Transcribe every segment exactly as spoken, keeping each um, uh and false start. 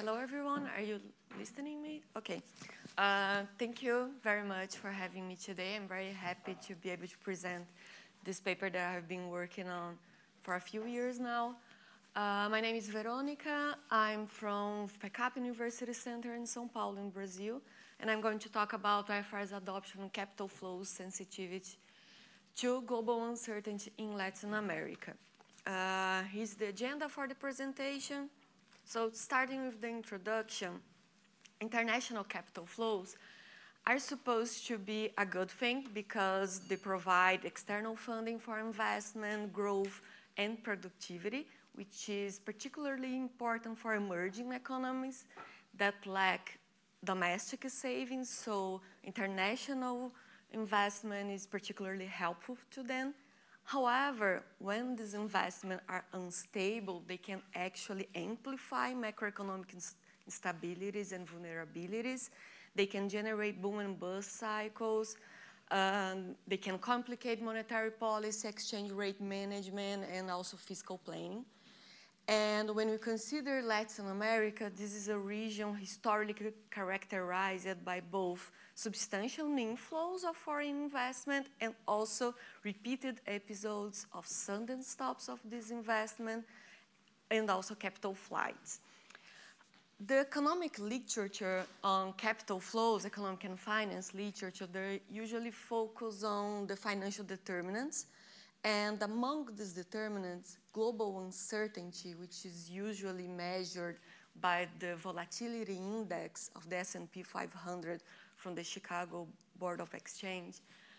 hello, everyone. Are you listening me? Okay. Uh, thank you very much for having me today. I'm very happy to be able to present this paper that I've been working on for a few years now. Uh, my name is Veronica. I'm from FECAP University Center in São Paulo, in Brazil. And I'm going to talk about I F R S adoption and capital flows sensitivity to global uncertainty in Latin America. Uh, here's the agenda for the presentation. So starting with the introduction, international capital flows are supposed to be a good thing because they provide external funding for investment, growth, and productivity, which is particularly important for emerging economies that lack domestic savings, so international investment is particularly helpful to them. However, when these investments are unstable, they can actually amplify macroeconomic instabilities and vulnerabilities. They can generate boom and bust cycles. Um, they can complicate monetary policy, exchange rate management, and also fiscal planning. And when we consider Latin America, this is a region historically characterized by both substantial inflows of foreign investment and also repeated episodes of sudden stops of this investment and also capital flights. The economic literature on capital flows, economic and finance literature, they usually focus on the financial determinants. And among these determinants, global uncertainty, which is usually measured by the volatility index of the S and P five hundred from the Chicago Board of Exchange,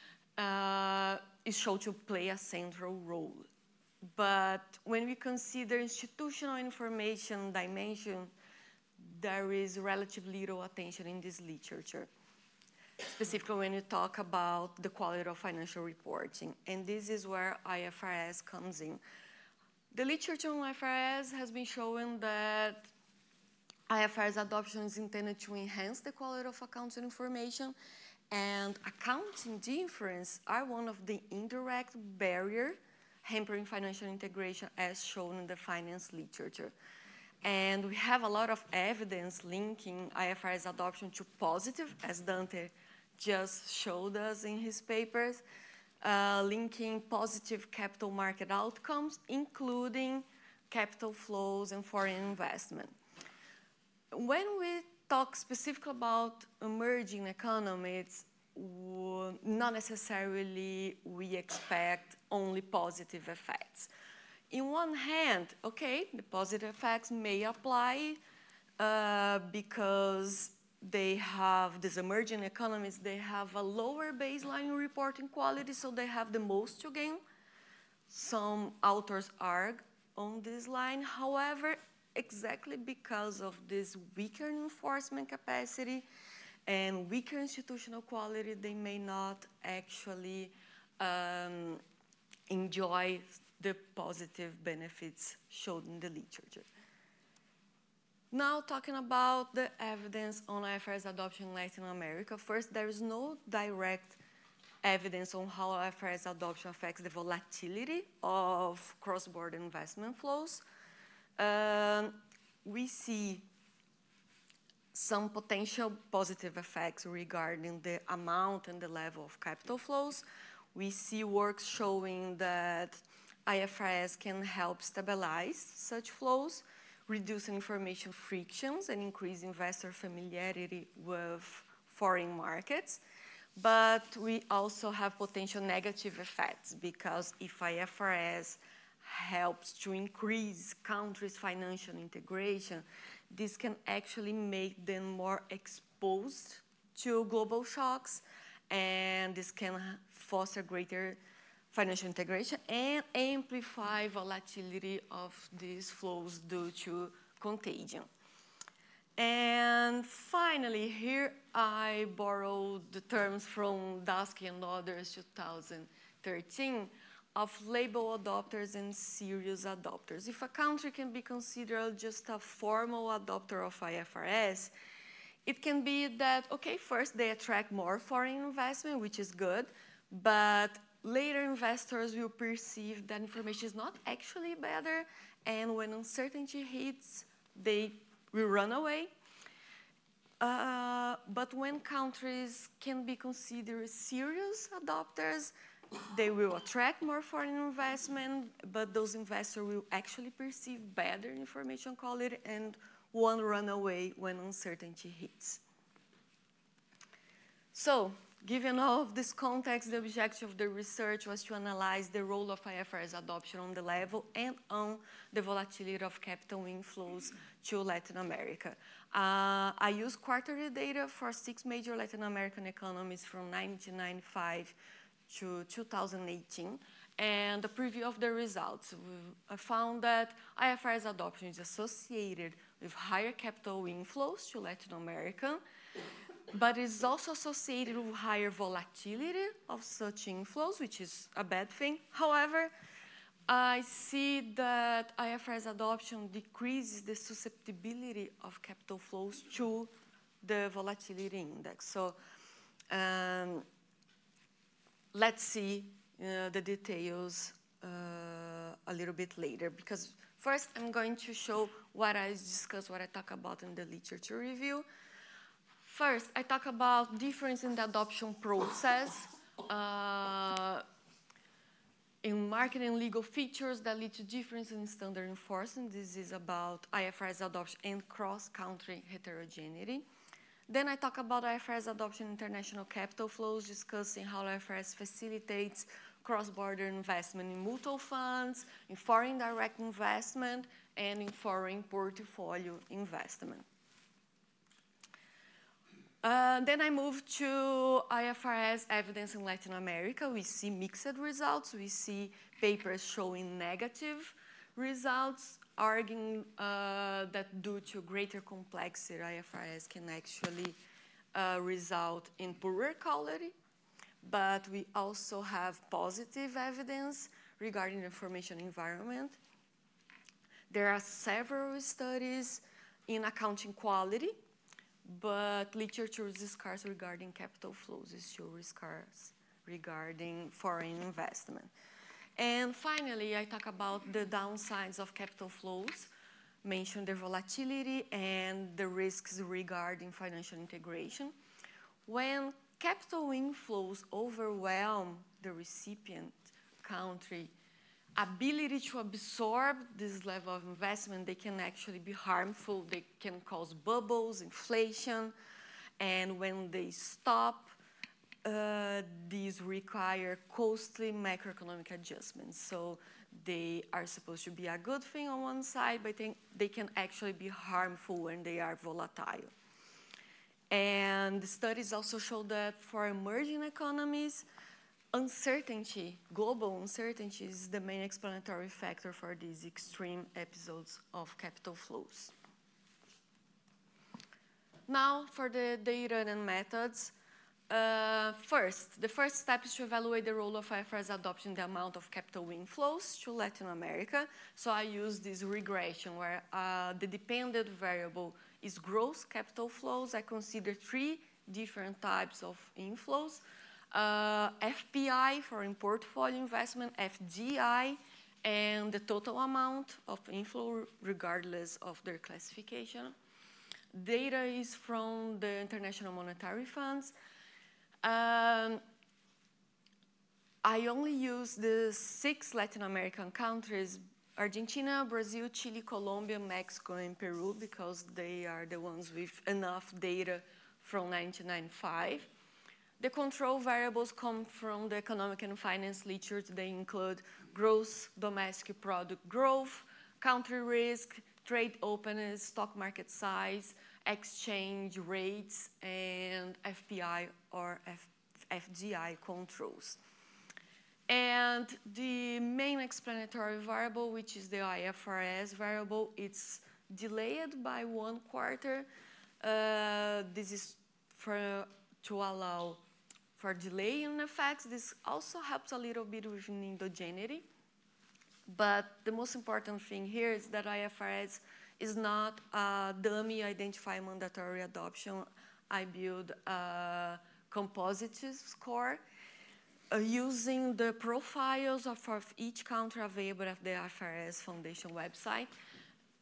uh, is shown to play a central role. But when we consider institutional information dimension, there is relatively little attention in this literature, specifically when you talk about the quality of financial reporting. And this is where I F R S comes in. The literature on I F R S has been showing that I F R S adoption is intended to enhance the quality of accounting information, and accounting difference are one of the indirect barriers hampering financial integration as shown in the finance literature. And we have a lot of evidence linking I F R S adoption to positive, as Dante just showed us in his papers, uh, linking positive capital market outcomes, including capital flows and foreign investment. When we talk specifically about emerging economies, not necessarily we expect only positive effects. In one hand, okay, the positive effects may apply uh, because they have, these emerging economies, they have a lower baseline reporting quality, so they have the most to gain. Some authors argue on this line. However, exactly because of this weaker enforcement capacity and weaker institutional quality, they may not actually um, enjoy the positive benefits shown in the literature. Now, talking about the evidence on I F R S adoption in Latin America. First, there is no direct evidence on how I F R S adoption affects the volatility of cross-border investment flows. Um, we see some potential positive effects regarding the amount and the level of capital flows. We see work showing that I F R S can help stabilize such flows, reduce information frictions, and increase investor familiarity with foreign markets. But we also have potential negative effects because if I F R S helps to increase countries' financial integration, this can actually make them more exposed to global shocks, and this can foster greater financial integration and amplify volatility of these flows due to contagion. And finally, here I borrowed the terms from Dasky and others, two thousand thirteen, of label adopters and serious adopters. If a country can be considered just a formal adopter of I F R S, it can be that, okay, first they attract more foreign investment, which is good, but later investors will perceive that information is not actually better, and when uncertainty hits, they will run away. Uh, but when countries can be considered serious adopters, they will attract more foreign investment, but those investors will actually perceive better information quality and won't run away when uncertainty hits. So, given all of this context, the objective of the research was to analyze the role of I F R S adoption on the level and on the volatility of capital inflows to Latin America. Uh, I used quarterly data for six major Latin American economies from nineteen ninety-five to two thousand eighteen, and a preview of the results. I found that I F R S adoption is associated with higher capital inflows to Latin America, but is also associated with higher volatility of such inflows, which is a bad thing. However, I see that I F R S adoption decreases the susceptibility of capital flows to the volatility index. So um, let's see uh, the details uh, a little bit later, because first I'm going to show what I discussed, what I talk about in the literature review. First, I talk about difference in the adoption process, uh, in market and legal features that lead to difference in standard enforcement. This is about I F R S adoption and cross-country heterogeneity. Then I talk about I F R S adoption in international capital flows, discussing how I F R S facilitates cross-border investment in mutual funds, in foreign direct investment, and in foreign portfolio investment. Uh, then I move to I F R S evidence in Latin America. We see mixed results. We see papers showing negative results, arguing uh, that due to greater complexity, I F R S can actually uh, result in poorer quality. But we also have positive evidence regarding the information environment. There are several studies in accounting quality, but literature is scarce regarding capital flows, is still scarce regarding foreign investment. And finally, I talk about the downsides of capital flows, mention the volatility and the risks regarding financial integration. When capital inflows overwhelm the recipient country ability to absorb this level of investment, they can actually be harmful. They can cause bubbles, inflation, and when they stop, uh, these require costly macroeconomic adjustments. So they are supposed to be a good thing on one side, but they, they can actually be harmful when they are volatile. And the studies also show that for emerging economies, uncertainty, global uncertainty, is the main explanatory factor for these extreme episodes of capital flows. Now, for the data and methods. Uh, first, the first step is to evaluate the role of I F R S adoption in the amount of capital inflows to Latin America. So I use this regression where uh, the dependent variable is gross capital flows. I consider three different types of inflows. Uh, F P I for in portfolio investment, F D I, and the total amount of inflow regardless of their classification. Data is from the International Monetary Funds. Um, I only use the six Latin American countries, Argentina, Brazil, Chile, Colombia, Mexico, and Peru, because they are the ones with enough data from nineteen ninety-five. The control variables come from the economic and finance literature. They include gross domestic product growth, country risk, trade openness, stock market size, exchange rates, and F P I or F FDI controls. And the main explanatory variable, which is the I F R S variable, it's delayed by one quarter. Uh, this is for, to allow for delay in effects. This also helps a little bit with endogeneity. But the most important thing here is that I F R S is not a dummy identify mandatory adoption. I build a composite score uh, using the profiles of, of each country available at the I F R S Foundation website.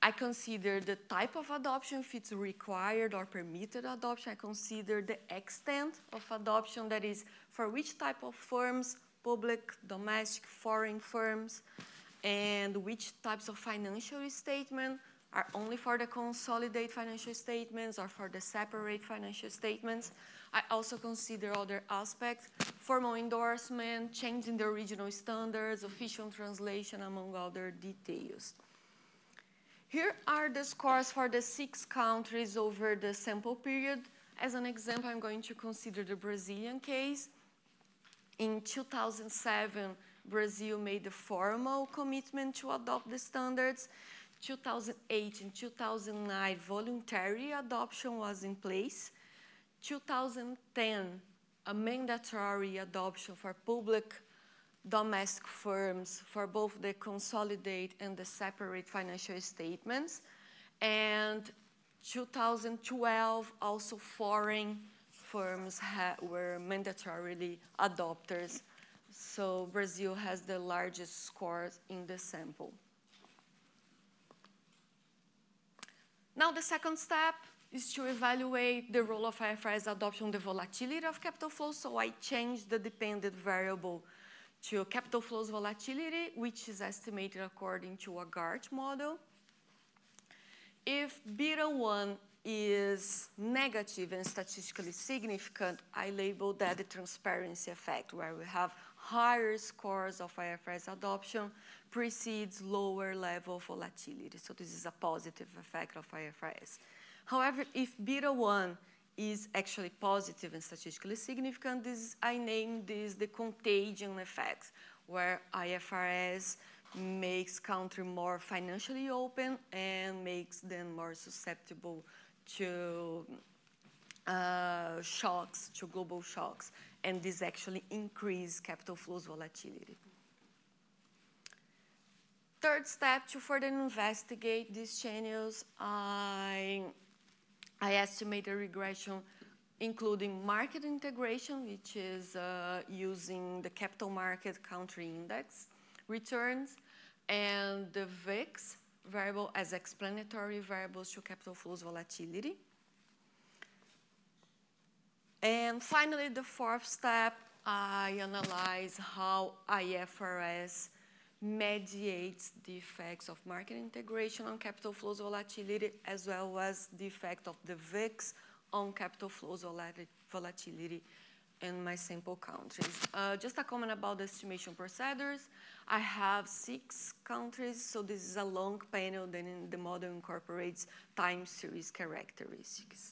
I consider the type of adoption, if it's required or permitted adoption. I consider the extent of adoption, that is, for which type of firms, public, domestic, foreign firms, and which types of financial statement are only for the consolidated financial statements or for the separate financial statements. I also consider other aspects, formal endorsement, changing the original standards, official translation, among other details. Here are the scores for the six countries over the sample period. As an example, I'm going to consider the Brazilian case. In two thousand seven, Brazil made a formal commitment to adopt the standards. two thousand eight and two thousand nine, voluntary adoption was in place. two thousand ten, a mandatory adoption for public domestic firms for both the consolidated and the separate financial statements. And two thousand twelve, also foreign firms were mandatorily adopters. So Brazil has the largest scores in the sample. Now the second step is to evaluate the role of I F R S adoption on the volatility of capital flows. So I changed the dependent variable to capital flows volatility, which is estimated according to a GARCH model. If beta one is negative and statistically significant, I label that the transparency effect, where we have higher scores of I F R S adoption precedes lower level volatility. So this is a positive effect of I F R S. However, if beta one is actually positive and statistically significant, this, I name this the contagion effect, where I F R S makes country more financially open and makes them more susceptible to uh, shocks, to global shocks, and this actually increases capital flows volatility. Third step, to further investigate these channels, I I estimate a regression including market integration, which is uh, using the capital market country index returns, and the V I X variable as explanatory variables to capital flows volatility. And finally, the fourth step, I analyze how I F R S mediates the effects of market integration on capital flows volatility, as well as the effect of the V I X on capital flows volatility in my sample countries. Uh, just a comment about the estimation procedures. I have six countries, so this is a long panel, then in the model incorporates time series characteristics.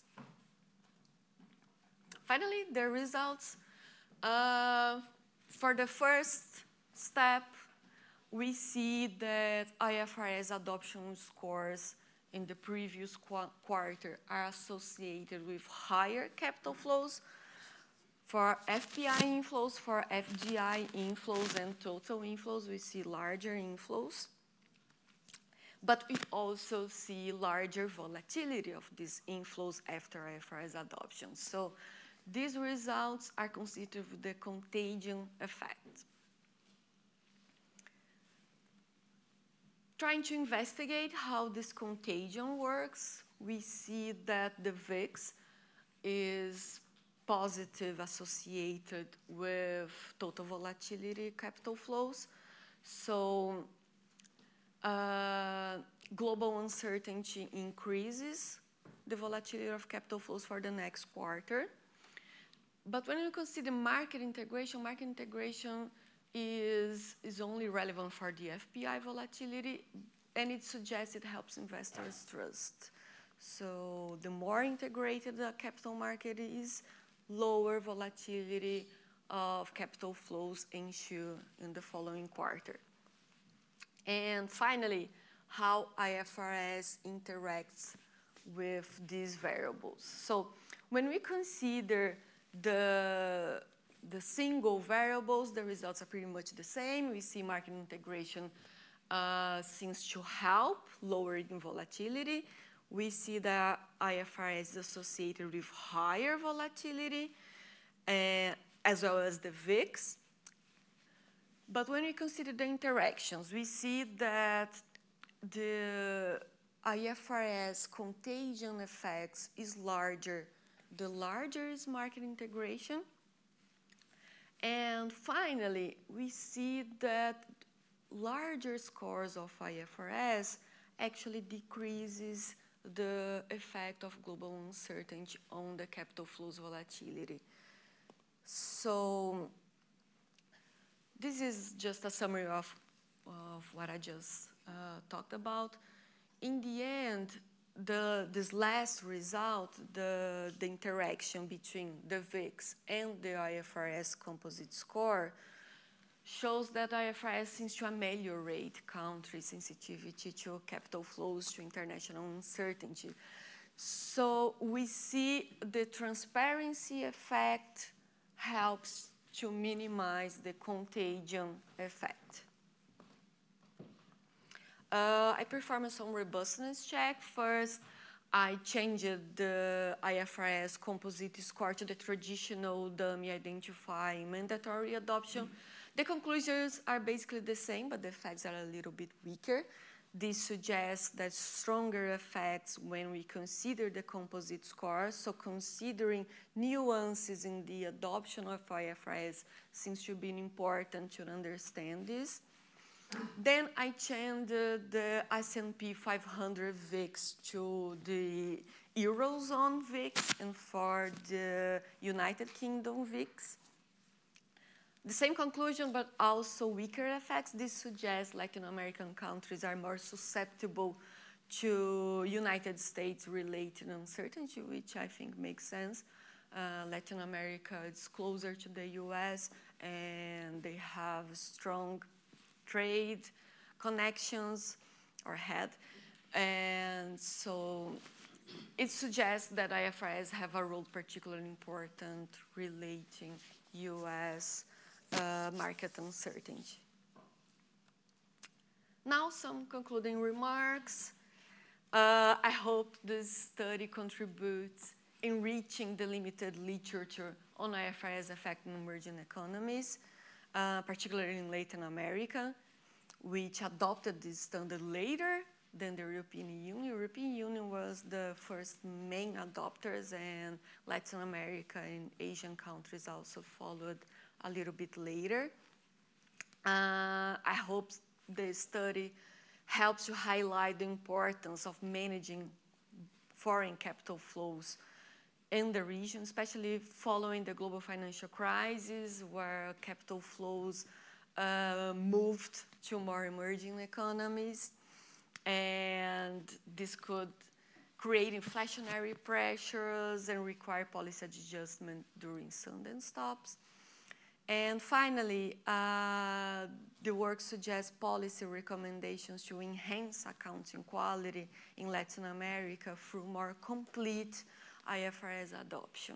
Finally, the results. Uh, for the first step, we see that I F R S adoption scores in the previous qu quarter are associated with higher capital flows. For F P I inflows, for F G I inflows and total inflows, we see larger inflows. But we also see larger volatility of these inflows after I F R S adoption. So these results are considered the contagion effect. Trying to investigate how this contagion works, we see that the V I X is positive associated with total volatility capital flows. So uh, global uncertainty increases the volatility of capital flows for the next quarter. But when you consider market integration, market integration is, is only relevant for the F P I volatility, and it suggests it helps investors trust. So the more integrated the capital market is, lower volatility of capital flows ensue in the following quarter. And finally, how I F R S interacts with these variables. So when we consider the, the single variables, the results are pretty much the same. We see market integration uh, seems to help lowering volatility. We see that I F R S is associated with higher volatility, uh, as well as the V I X. But when we consider the interactions, we see that the, I F R S contagion effects is larger, the larger is market integration. And finally, we see that larger scores of I F R S actually decreases the effect of global uncertainty on the capital flows volatility. So this is just a summary of, of what I just uh, talked about. In the end, the, this last result, the, the interaction between the V I X and the I F R S composite score shows that I F R S seems to ameliorate country sensitivity to capital flows, to international uncertainty. So we see the transparency effect helps to minimize the contagion effect. Uh, I performed some robustness check. First, I changed the I F R S composite score to the traditional dummy identifying mandatory adoption. The conclusions are basically the same, but the effects are a little bit weaker. This suggests that stronger effects when we consider the composite score, so considering nuances in the adoption of I F R S seems to be important to understand this. Then I changed uh, the S and P five hundred V I X to the Eurozone V I X and for the United Kingdom V I X. The same conclusion, but also weaker effects. This suggests Latin American countries are more susceptible to United States-related uncertainty, which I think makes sense. Uh, Latin America is closer to the U S, and they have strong trade connections, or had. And so it suggests that I F R S have a role particularly important relating U S Uh, market uncertainty. Now some concluding remarks. Uh, I hope this study contributes in reaching the limited literature on I F R S affecting emerging economies, uh, particularly in Latin America, which adopted this standard later than the European Union. The European Union was the first main adopters, and Latin America and Asian countries also followed a little bit later. Uh, I hope the study helps to highlight the importance of managing foreign capital flows in the region, especially following the global financial crisis, where capital flows uh, moved to more emerging economies. And this could create inflationary pressures and require policy adjustment during sudden stops. And finally, uh, the work suggests policy recommendations to enhance accounting quality in Latin America through more complete I F R S adoption.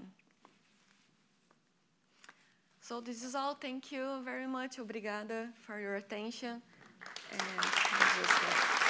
So this is all. Thank you very much. Obrigada for your attention. And